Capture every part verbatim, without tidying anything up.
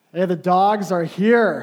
Hey, the dogs are here.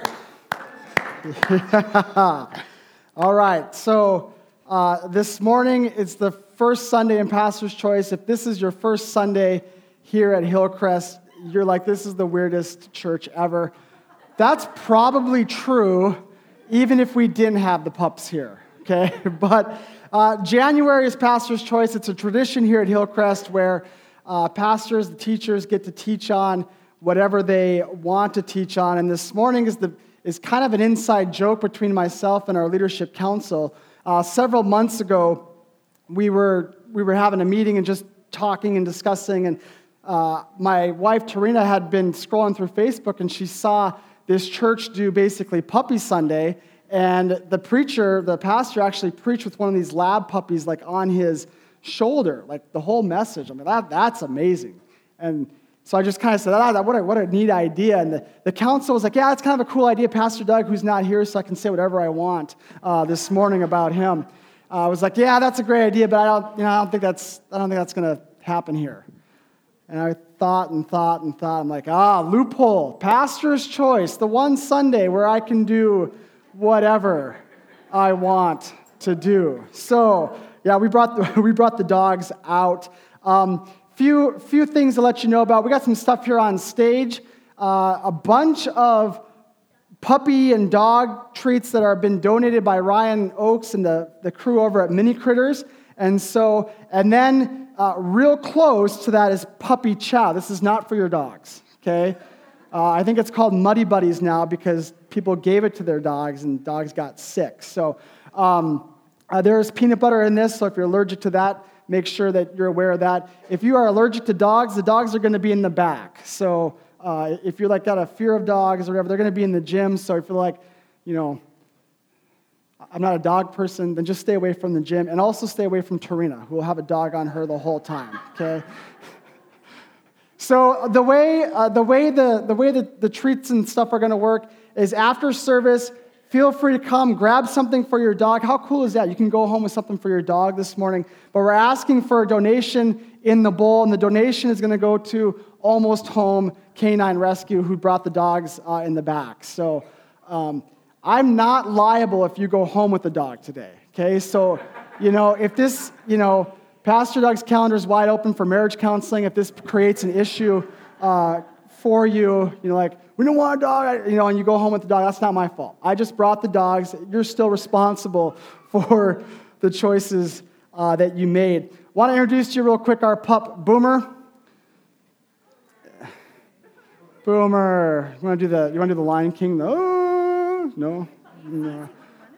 Yeah. All right, so uh, this morning it's the first Sunday in Pastor's Choice. If this is your first Sunday here at Hillcrest, you're like, this is the weirdest church ever. That's probably true, even if we didn't have the pups here, okay? But uh, January is Pastor's Choice. It's a tradition here at Hillcrest where uh, pastors, the teachers get to teach on whatever they want to teach on. And this morning is the is kind of an inside joke between myself and our leadership council. Uh, several months ago, we were we were having a meeting and just talking and discussing, and uh, my wife, Tarina, had been scrolling through Facebook, and she saw this church do basically Puppy Sunday, and the preacher, the pastor, actually preached with one of these lab puppies, like, on his shoulder, like, the whole message. I mean, that that's amazing. And so I just kind of said, ah, what a, what a neat idea. And the, the council was like, yeah, it's kind of a cool idea. Pastor Doug, who's not here, so I can say whatever I want uh, this morning about him. Uh, I was like, yeah, that's a great idea, but I don't, you know, I don't think that's, I don't think that's going to happen here. And I thought and thought and thought. I'm like, ah, loophole, Pastor's Choice, the one Sunday where I can do whatever I want to do. So yeah, we brought the, we brought the dogs out. Um, Few few things to let you know about. We got some stuff here on stage. Uh, a bunch of puppy and dog treats that have been donated by Ryan Oakes and the, the crew over at Mini Critters. And so, and then uh, real close to that is puppy chow. This is not for your dogs, okay? Uh, I think it's called Muddy Buddies now because people gave it to their dogs and dogs got sick. So um, uh, there's peanut butter in this, so if you're allergic to that, make sure that you're aware of that. If you are allergic to dogs, the dogs are going to be in the back. So uh, if you're like got a fear of dogs or whatever, they're going to be in the gym. So if you're like, you know, I'm not a dog person, then just stay away from the gym. And also stay away from Tarina, who will have a dog on her the whole time, okay? So the way uh, the way the, the way the, the treats and stuff are going to work is after service, feel free to come, grab something for your dog. How cool is that? You can go home with something for your dog this morning. But we're asking for a donation in the bowl, and the donation is going to go to Almost Home Canine Rescue, who brought the dogs uh, in the back. So um, I'm not liable if you go home with the dog today, okay? So, you know, if this, you know, Pastor Doug's calendar is wide open for marriage counseling. If this creates an issue uh, for you, you know, like, we don't want a dog, you know, and you go home with the dog, that's not my fault. I just brought the dogs. You're still responsible for the choices uh, that you made. Want to introduce to you real quick our pup, Boomer. Boomer. You want to do the, you want to do the Lion King? No? No? No.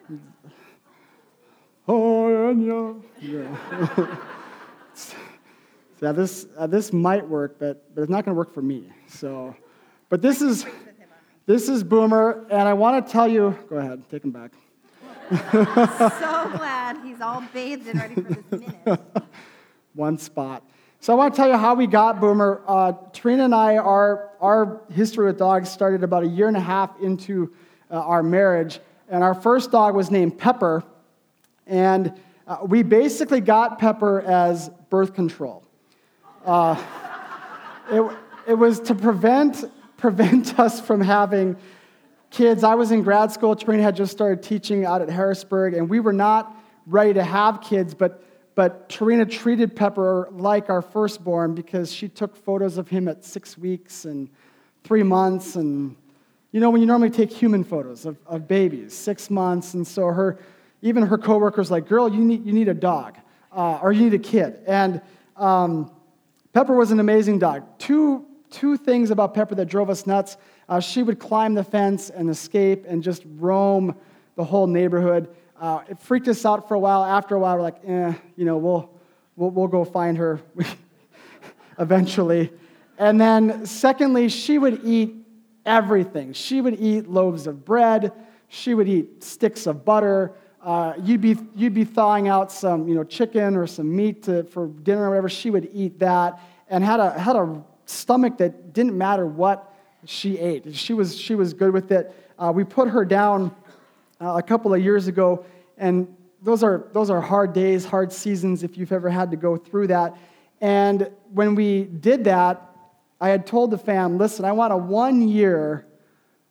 Oh, yeah. Yeah. Yeah, this uh, this might work, but, but it's not going to work for me. So, but this is this is Boomer, and I want to tell you. Go ahead, take him back. So glad he's all bathed and ready for this minute. One spot. So I want to tell you how we got Boomer. Uh, Tarina and I, our our history with dogs started about a year and a half into uh, our marriage, and our first dog was named Pepper, and uh, we basically got Pepper as birth control. Uh, it, it was to prevent prevent us from having kids. I was in grad school. Tarina had just started teaching out at Harrisburg, and we were not ready to have kids, but but Tarina treated Pepper like our firstborn because she took photos of him at six weeks and three months, and you know when you normally take human photos of, of babies, six months, and so her even her coworkers like, girl, you need you need a dog uh, or you need a kid, and um, Pepper was an amazing dog. Two two things about Pepper that drove us nuts. Uh, she would climb the fence and escape and just roam the whole neighborhood. Uh, it freaked us out for a while. After a while, we're like, eh, you know, we'll we'll, we'll go find her eventually. And then, secondly, she would eat everything. She would eat loaves of bread. She would eat sticks of butter. Uh, you'd be you'd be thawing out some you know chicken or some meat to, for dinner or whatever. She would eat that and had a had a stomach that didn't matter what she ate. She was she was good with it. Uh, we put her down uh, a couple of years ago, and those are those are hard days, hard seasons if you've ever had to go through that. And when we did that, I had told the fam, listen, I want a one year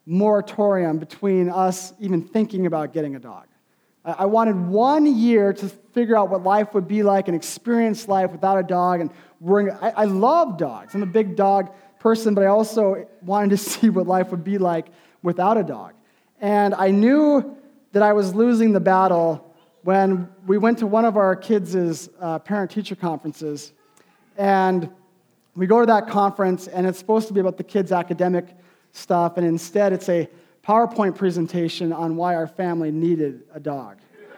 moratorium between us even thinking about getting a dog. I, I wanted one year to figure out what life would be like and experience life without a dog. And worrying. I, I love dogs. I'm a big dog person, but I also wanted to see what life would be like without a dog. And I knew that I was losing the battle when we went to one of our kids' uh, parent-teacher conferences, and we go to that conference, and it's supposed to be about the kids' academic stuff, and instead it's a PowerPoint presentation on why our family needed a dog.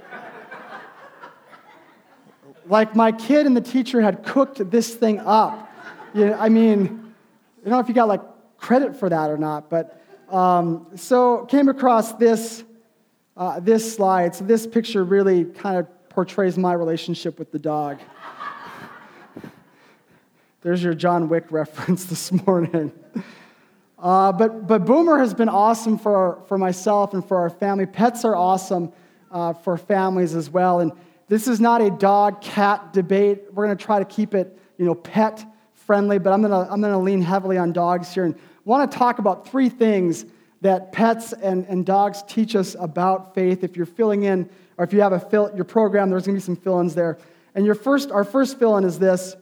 Like my kid and the teacher had cooked this thing up. You know, I mean, I don't know if you got like credit for that or not, but um, so came across this uh, this slide. So this picture really kind of portrays my relationship with the dog. There's your John Wick reference this morning. Uh, but but Boomer has been awesome for for myself and for our family. Pets are awesome uh, for families as well. And this is not a dog-cat debate. We're going to try to keep it, you know, pet friendly. But I'm going to I'm going to lean heavily on dogs here and want to talk about three things that pets and, and dogs teach us about faith. If you're filling in, or if you have a fill your program, there's going to be some fill-ins there. And your first our first fill-in is this: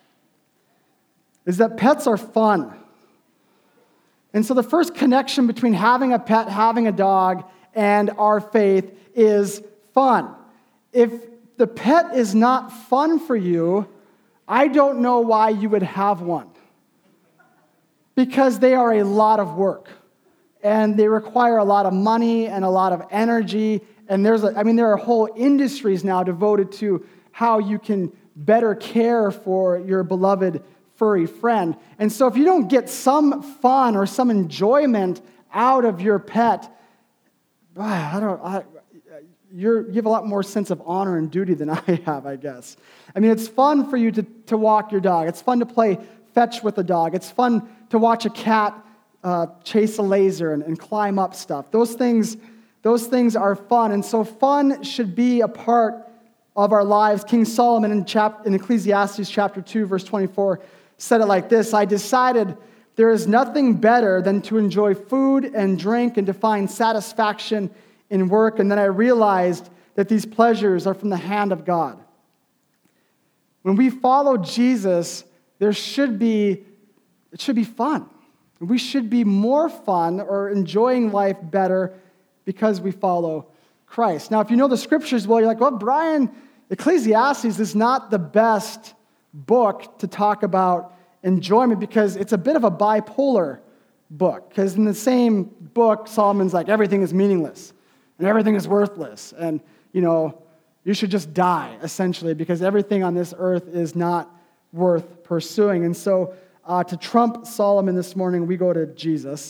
is that pets are fun. And so the first connection between having a pet, having a dog, and our faith is fun. If the pet is not fun for you, I don't know why you would have one. Because they are a lot of work. And they require a lot of money and a lot of energy. And there's, a, I mean, there are whole industries now devoted to how you can better care for your beloved furry friend. And so if you don't get some fun or some enjoyment out of your pet, I don't I, you're, you have a lot more sense of honor and duty than I have, I guess. I mean, it's fun for you to, to walk your dog. It's fun to play fetch with a dog. It's fun to watch a cat uh, chase a laser and, and climb up stuff. Those things, those things are fun. And so fun should be a part of our lives. King Solomon in, chap- in Ecclesiastes chapter two, verse twenty-four, said it like this: I decided there is nothing better than to enjoy food and drink and to find satisfaction in work. And then I realized that these pleasures are from the hand of God. When we follow Jesus, there should be, it should be fun. We should be more fun or enjoying life better because we follow Christ. Now, if you know the scriptures well, you're like, well, Brian, Ecclesiastes is not the best book to talk about enjoyment because it's a bit of a bipolar book. Because in the same book, Solomon's like, everything is meaningless and everything is worthless. And, you know, you should just die, essentially, because everything on this earth is not worth pursuing. And so uh, to trump Solomon this morning, we go to Jesus.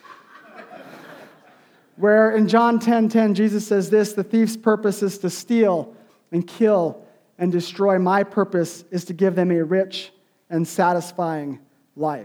Where in John ten ten, Jesus says this: the thief's purpose is to steal and kill and destroy. My purpose is to give them a rich and satisfying life.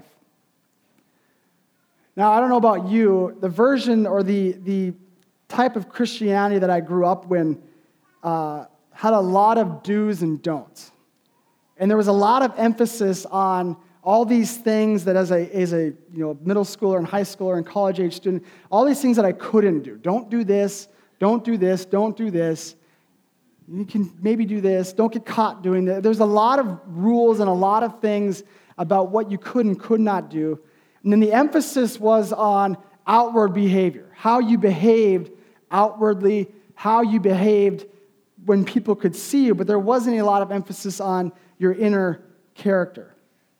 Now, I don't know about you, the version or the, the type of Christianity that I grew up in uh, had a lot of do's and don'ts. And there was a lot of emphasis on all these things that as a, as a you know, middle schooler and high schooler and college-age student, all these things that I couldn't do. Don't do this, don't do this, don't do this. You can maybe do this. Don't get caught doing that. There's a lot of rules and a lot of things about what you could and could not do. And then the emphasis was on outward behavior, how you behaved outwardly, how you behaved when people could see you, but there wasn't a lot of emphasis on your inner character.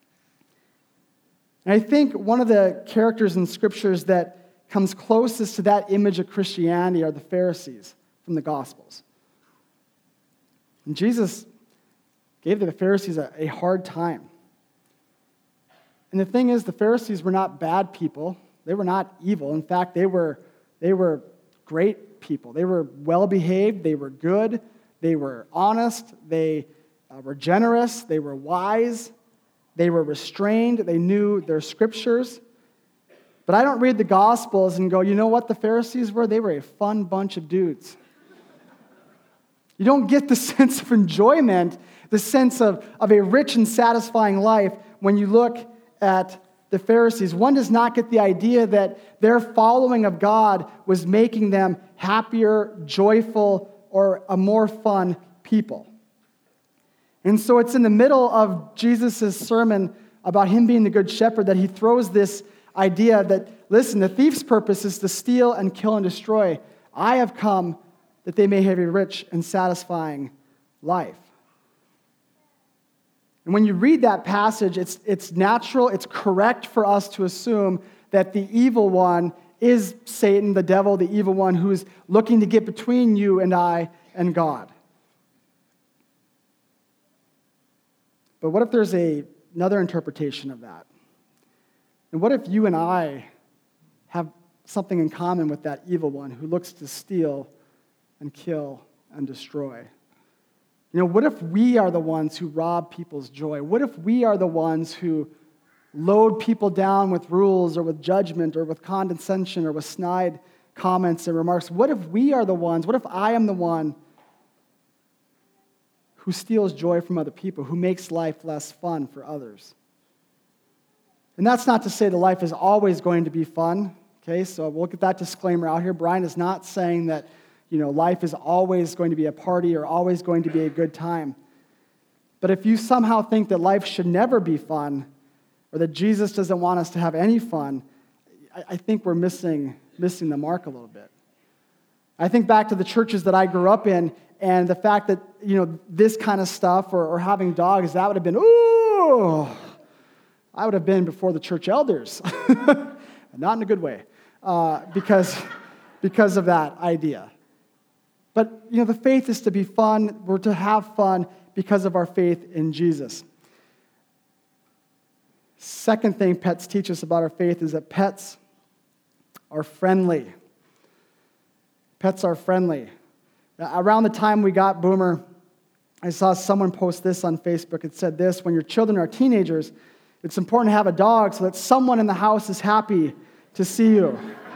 And I think one of the characters in scriptures that comes closest to that image of Christianity are the Pharisees from the Gospels. And Jesus gave the Pharisees a, a hard time. And the thing is, the Pharisees were not bad people. They were not evil. In fact, they were, they were great people. They were well-behaved. They were good. They were honest. They uh, were generous. They were wise. They were restrained. They knew their scriptures. But I don't read the Gospels and go, you know what the Pharisees were? They were a fun bunch of dudes. You don't get the sense of enjoyment, the sense of, of a rich and satisfying life when you look at the Pharisees. One does not get the idea that their following of God was making them happier, joyful, or a more fun people. And so it's in the middle of Jesus' sermon about him being the good shepherd that he throws this idea that, listen, the thief's purpose is to steal and kill and destroy. I have come that they may have a rich and satisfying life. And when you read that passage, it's, it's natural, it's correct for us to assume that the evil one is Satan, the devil, the evil one who's looking to get between you and I and God. But what if there's a, another interpretation of that? And what if you and I have something in common with that evil one who looks to steal and kill and destroy? You know, what if we are the ones who rob people's joy? What if we are the ones who load people down with rules or with judgment or with condescension or with snide comments and remarks? What if we are the ones, what if I am the one who steals joy from other people, who makes life less fun for others? And that's not to say that life is always going to be fun, okay? So we'll get that disclaimer out here. Brian is not saying that, you know, life is always going to be a party or always going to be a good time. But if you somehow think that life should never be fun or that Jesus doesn't want us to have any fun, I, I think we're missing, missing the mark a little bit. I think back to the churches that I grew up in and the fact that, you know, this kind of stuff or, or having dogs, that would have been, ooh, I would have been before the church elders. Not in a good way, uh, because, because of that idea. But, you know, the faith is to be fun. We're to have fun because of our faith in Jesus. Second thing pets teach us about our faith is that pets are friendly. Pets are friendly. Around the time we got Boomer, I saw someone post this on Facebook. It said this: when your children are teenagers, it's important to have a dog so that someone in the house is happy to see you.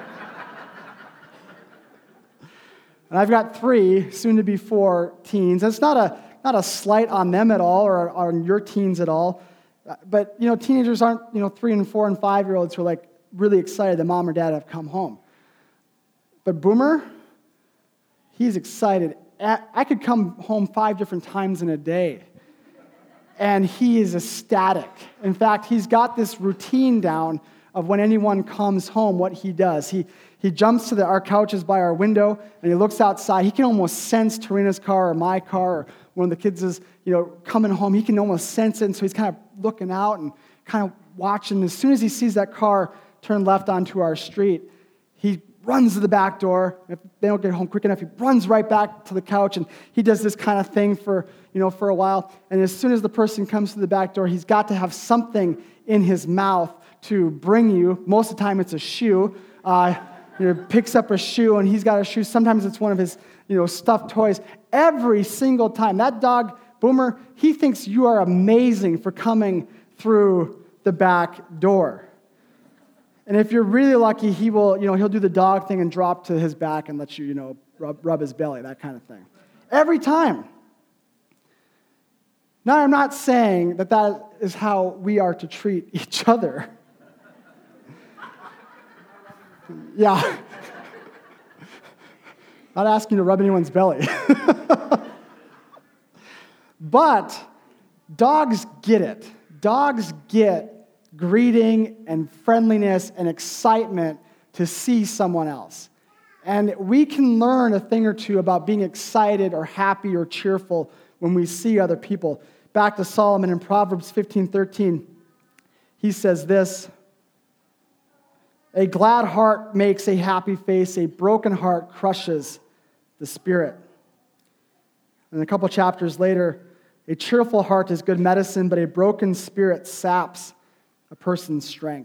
And I've got three, soon to be four, teens. And it's not a not a slight on them at all or on your teens at all. But, you know, teenagers aren't, you know, three and four and five-year-olds who are, like, really excited that mom or dad have come home. But Boomer, he's excited. I could come home five different times in a day, and he is ecstatic. In fact, he's got this routine down of when anyone comes home, what he does. He he jumps to the, our couches by our window, and he looks outside. He can almost sense Tarina's car or my car or one of the kids is, you know, coming home. He can almost sense it, and so he's kind of looking out and kind of watching. As soon as he sees that car turn left onto our street, he runs to the back door. If they don't get home quick enough, he runs right back to the couch, and he does this kind of thing for, you know, for a while. And as soon as the person comes to the back door, he's got to have something in his mouth to bring you. Most of the time, it's a shoe. Uh, you know, picks up a shoe, and he's got a shoe. Sometimes it's one of his, you know, stuffed toys. Every single time, that dog, Boomer, he thinks you are amazing for coming through the back door. And if you're really lucky, he will, you know, he'll do the dog thing and drop to his back and let you, you know, rub, rub his belly, that kind of thing. Every time. Now, I'm not saying that that is how we are to treat each other. Yeah. Not asking to rub anyone's belly. But dogs get it. Dogs get greeting and friendliness and excitement to see someone else. And we can learn a thing or two about being excited or happy or cheerful when we see other people. Back to Solomon in Proverbs fifteen thirteen, he says this: a glad heart makes a happy face, a broken heart crushes the spirit. And a couple chapters later, a cheerful heart is good medicine, but a broken spirit saps a person's strength.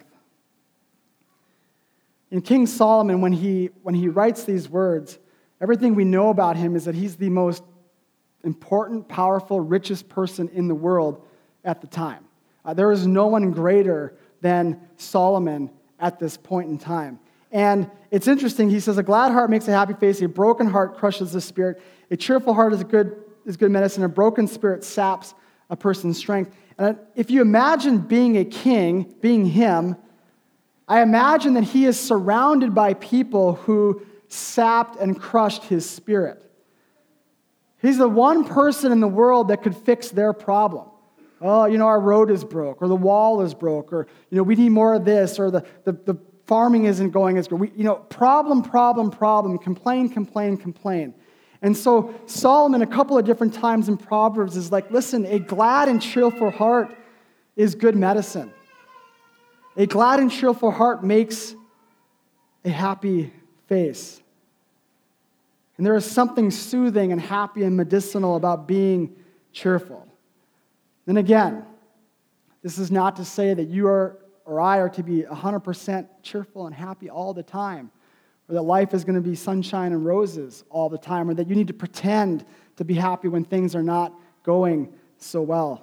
In King Solomon, when he, when he writes these words, everything we know about him is that he's the most important, powerful, richest person in the world at the time. Uh, there is no one greater than Solomon at this point in time. And it's interesting, he says, a glad heart makes a happy face, a broken heart crushes the spirit, a cheerful heart is good, is good medicine, a broken spirit saps a person's strength. And if you imagine being a king, being him, I imagine that he is surrounded by people who sapped and crushed his spirit. He's the one person in the world that could fix their problem. Oh, you know, our road is broke, or the wall is broke, or, you know, we need more of this, or the, the, the farming isn't going as good. We, you know, problem, problem, problem, complain, complain, complain. And so Solomon, a couple of different times in Proverbs, is like, listen, a glad and cheerful heart is good medicine. A glad and cheerful heart makes a happy face. And there is something soothing and happy and medicinal about being cheerful. Then again, this is not to say that you are or I are to be one hundred percent cheerful and happy all the time, or that life is going to be sunshine and roses all the time, or that you need to pretend to be happy when things are not going so well.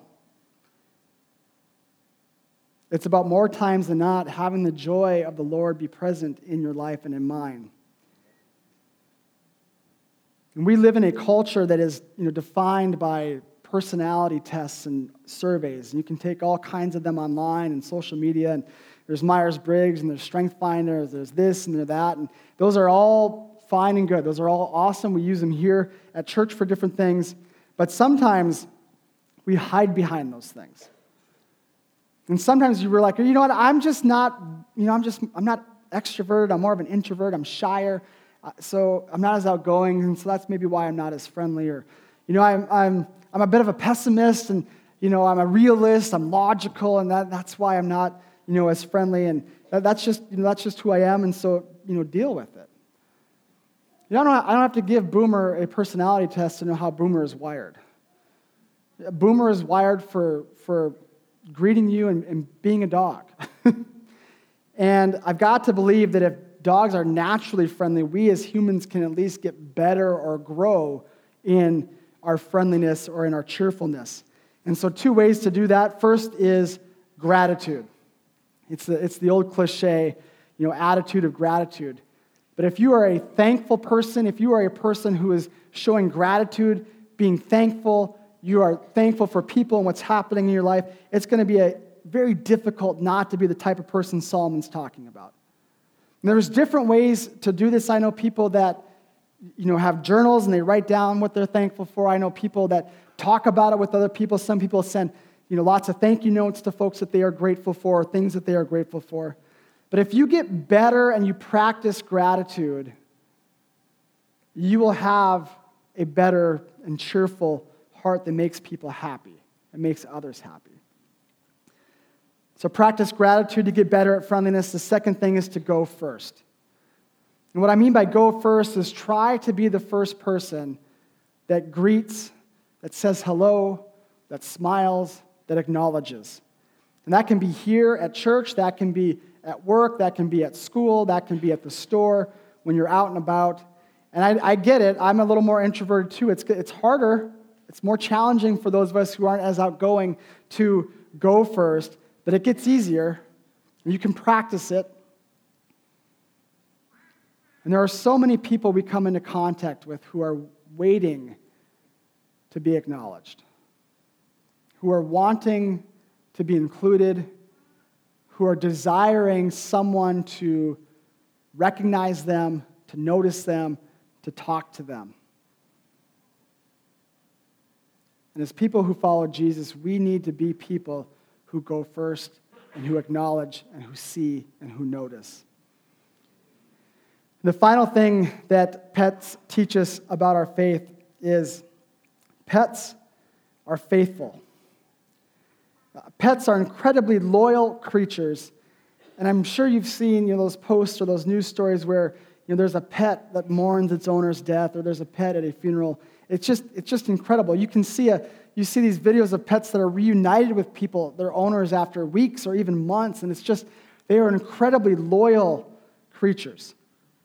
It's about more times than not having the joy of the Lord be present in your life and in mine. And we live in a culture that is, you know, defined by personality tests and surveys. And you can take all kinds of them online and social media. And there's Myers-Briggs and there's StrengthsFinder. There's this and there's that. And those are all fine and good. Those are all awesome. We use them here at church for different things. But sometimes we hide behind those things. And sometimes you were like, you know what, I'm just not, you know, I'm just, I'm not extroverted. I'm more of an introvert. I'm shyer. So I'm not as outgoing. And so that's maybe why I'm not as friendly. Or, you know, I'm, I'm, I'm a bit of a pessimist, and, you know, I'm a realist. I'm logical. And that, that's why I'm not, you know, as friendly. And that, that's just, you know, that's just who I am. And so, you know, deal with it. You know, I don't, I don't have to give Boomer a personality test to know how Boomer is wired. Boomer is wired for, for greeting you and, and being a dog. And I've got to believe that if dogs are naturally friendly, we as humans can at least get better or grow in our friendliness or in our cheerfulness. And so two ways to do that. First is gratitude. It's the, it's the old cliche, you know, attitude of gratitude. But if you are a thankful person, if you are a person who is showing gratitude, being thankful, you are thankful for people and what's happening in your life, it's going to be a very difficult not to be the type of person Solomon's talking about. And there's different ways to do this. I know people that, you know, have journals and they write down what they're thankful for. I know people that talk about it with other people. Some people send, you know, lots of thank you notes to folks that they are grateful for, things that they are grateful for. But if you get better and you practice gratitude, you will have a better and cheerful heart that makes people happy and makes others happy. So practice gratitude to get better at friendliness. The second thing is to go first. And what I mean by go first is try to be the first person that greets, that says hello, that smiles, that acknowledges. And that can be here at church, that can be at work, that can be at school, that can be at the store, when you're out and about. And I, I get it, I'm a little more introverted too. It's, it's harder, it's more challenging for those of us who aren't as outgoing to go first, but it gets easier, and you can practice it. And there are so many people we come into contact with who are waiting to be acknowledged, who are wanting to be included, who are desiring someone to recognize them, to notice them, to talk to them. And as people who follow Jesus, we need to be people who go first and who acknowledge and who see and who notice. The final thing that pets teach us about our faith is pets are faithful. Pets are incredibly loyal creatures, and I'm sure you've seen, you know, those posts or those news stories where, you know, there's a pet that mourns its owner's death, or there's a pet at a funeral. It's just it's just incredible. You can see a you see these videos of pets that are reunited with people, their owners, after weeks or even months, and it's just they are incredibly loyal creatures.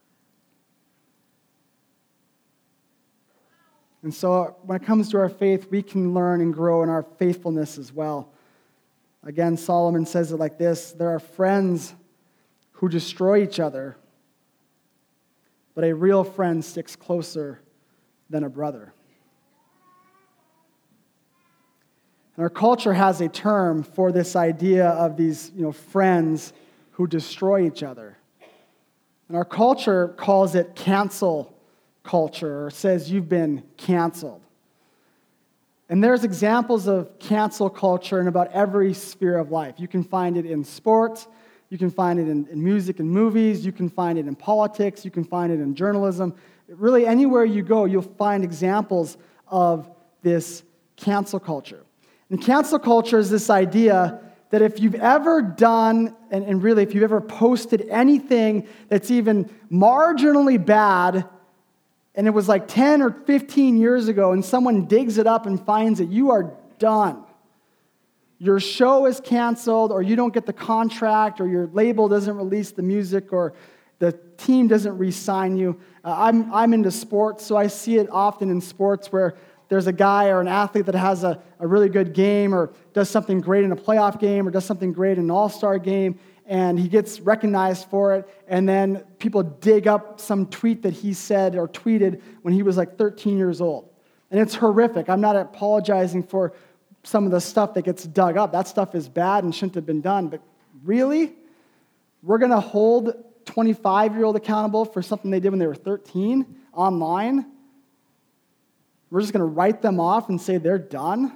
And so when it comes to our faith, we can learn and grow in our faithfulness as well. Again, Solomon says it like this: there are friends who destroy each other, but a real friend sticks closer than a brother. And our culture has a term for this idea of these, you know, friends who destroy each other. And our culture calls it cancel culture, or says you've been canceled. And there's examples of cancel culture in about every sphere of life. You can find it in sports, you can find it in, in music and movies, you can find it in politics, you can find it in journalism. Really, anywhere you go, you'll find examples of this cancel culture. And cancel culture is this idea that if you've ever done, and, and really if you've ever posted anything that's even marginally bad, and it was like ten or fifteen years ago, and someone digs it up and finds it, you are done. Your show is canceled, or you don't get the contract, or your label doesn't release the music, or the team doesn't re-sign you. Uh, I'm, I'm into sports, so I see it often in sports where there's a guy or an athlete that has a, a really good game or does something great in a playoff game or does something great in an all-star game, and he gets recognized for it, and then people dig up some tweet that he said or tweeted when he was like thirteen years old. And it's horrific. I'm not apologizing for some of the stuff that gets dug up. That stuff is bad and shouldn't have been done. But really? We're going to hold twenty-five-year-old accountable for something they did when they were thirteen online? We're just going to write them off and say they're done?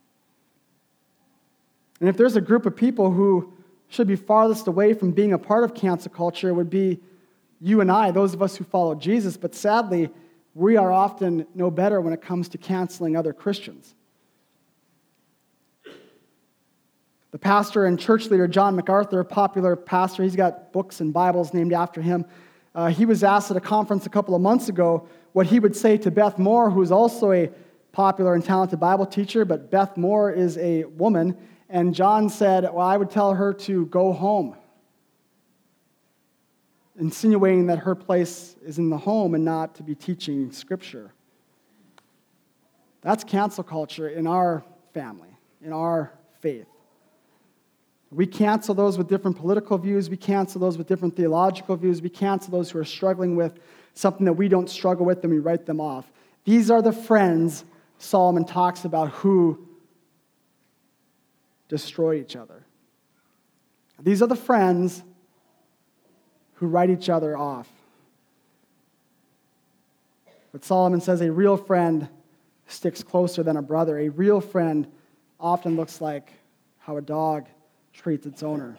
And if there's a group of people who should be farthest away from being a part of cancel culture, it would be you and I, those of us who follow Jesus. But sadly, we are often no better when it comes to canceling other Christians. The pastor and church leader, John MacArthur, a popular pastor, he's got books and Bibles named after him. Uh, he was asked at a conference a couple of months ago what he would say to Beth Moore, who's also a popular and talented Bible teacher, but Beth Moore is a woman. And John said, well, I would tell her to go home, insinuating that her place is in the home and not to be teaching Scripture. That's cancel culture in our family, in our faith. We cancel those with different political views. We cancel those with different theological views. We cancel those who are struggling with something that we don't struggle with, and we write them off. These are the friends Solomon talks about who destroy each other. These are the friends who write each other off. But Solomon says a real friend sticks closer than a brother. A real friend often looks like how a dog treats its owner.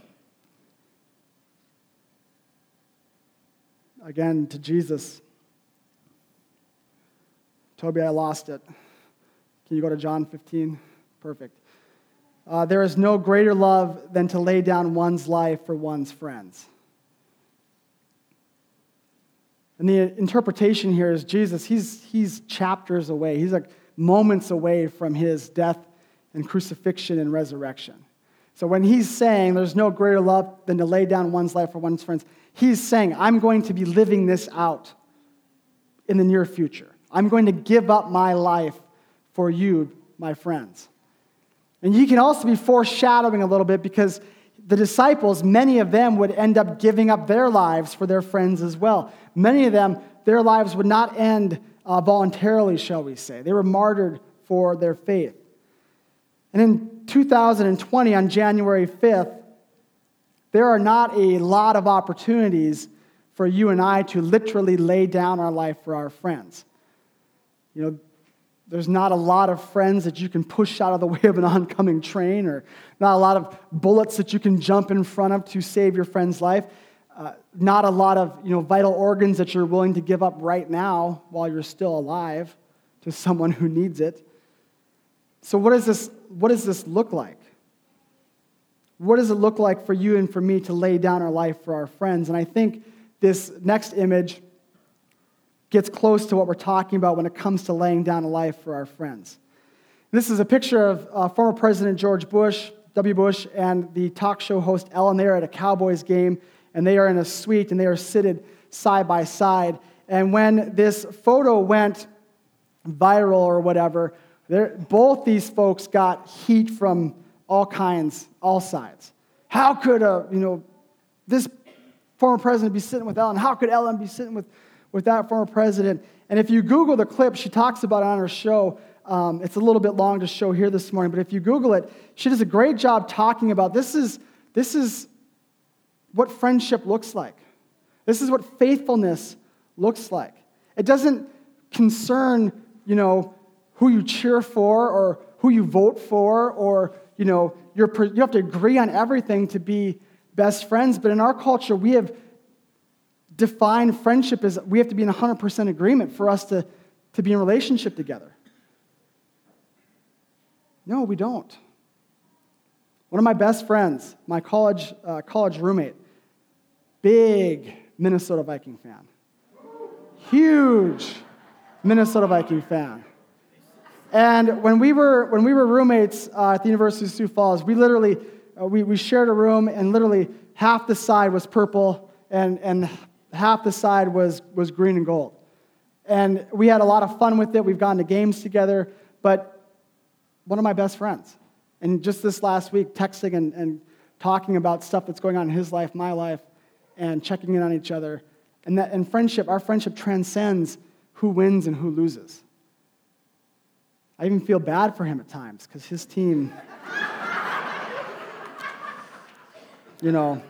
Again, to Jesus. Toby, I lost it. Can you go to John fifteen? Perfect. Uh, there is no greater love than to lay down one's life for one's friends. And the interpretation here is Jesus, he's, he's chapters away. He's like moments away from his death and crucifixion and resurrection. So when he's saying there's no greater love than to lay down one's life for one's friends, he's saying, I'm going to be living this out in the near future. I'm going to give up my life for you, my friends. And he can also be foreshadowing a little bit because the disciples, many of them would end up giving up their lives for their friends as well. Many of them, their lives would not end uh, voluntarily, shall we say. They were martyred for their faith. And in two thousand twenty, on January fifth, there are not a lot of opportunities for you and I to literally lay down our life for our friends. You know, there's not a lot of friends that you can push out of the way of an oncoming train, or not a lot of bullets that you can jump in front of to save your friend's life. Uh, not a lot of, you know, vital organs that you're willing to give up right now while you're still alive to someone who needs it. So what does this, what does this look like? What does it look like for you and for me to lay down our life for our friends? And I think this next image gets close to what we're talking about when it comes to laying down a life for our friends. This is a picture of uh, former President George Bush, W. Bush, and the talk show host Ellen. They are at a Cowboys game, and they are in a suite, and they are seated side by side. And when this photo went viral or whatever, both these folks got heat from all kinds, all sides. How could a, you know, this former president be sitting with Ellen? How could Ellen be sitting with with that former president? And if you Google the clip, she talks about it on her show. um, it's a little bit long to show here this morning, but if you Google it, she does a great job talking about this is, this is what friendship looks like. This is what faithfulness looks like. It doesn't concern, you know, who you cheer for or who you vote for, or, you know, you're, you have to agree on everything to be best friends. But in our culture, we have defined friendship as we have to be in one hundred percent agreement for us to, to be in relationship together. No, we don't. One of my best friends, my college uh, college roommate, big Minnesota Viking fan. Huge Minnesota Viking fan. And when we were when we were roommates uh, at the University of Sioux Falls, we literally uh, we we shared a room, and literally half the side was purple, and and half the side was was green and gold. And we had a lot of fun with it. We've gone to games together. But one of my best friends, and just this last week, texting and, and talking about stuff that's going on in his life, my life, and checking in on each other. And that and friendship, our friendship transcends who wins and who loses. I even feel bad for him at times because his team, you know.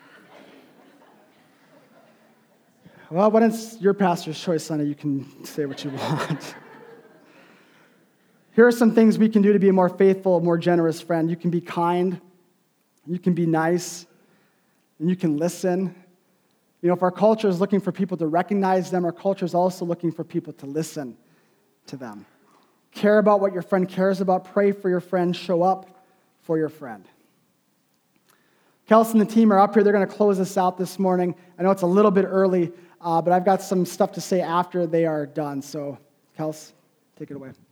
Well, when it's your pastor's choice Sunday, you can say what you want. Here are some things we can do to be a more faithful, more generous friend. You can be kind, you can be nice, and you can listen. You know, if our culture is looking for people to recognize them, our culture is also looking for people to listen to them. Care about what your friend cares about. Pray for your friend. Show up for your friend. Kelsey and the team are up here. They're going to close us out this morning. I know it's a little bit early, uh, but I've got some stuff to say after they are done. So, Kels, take it away.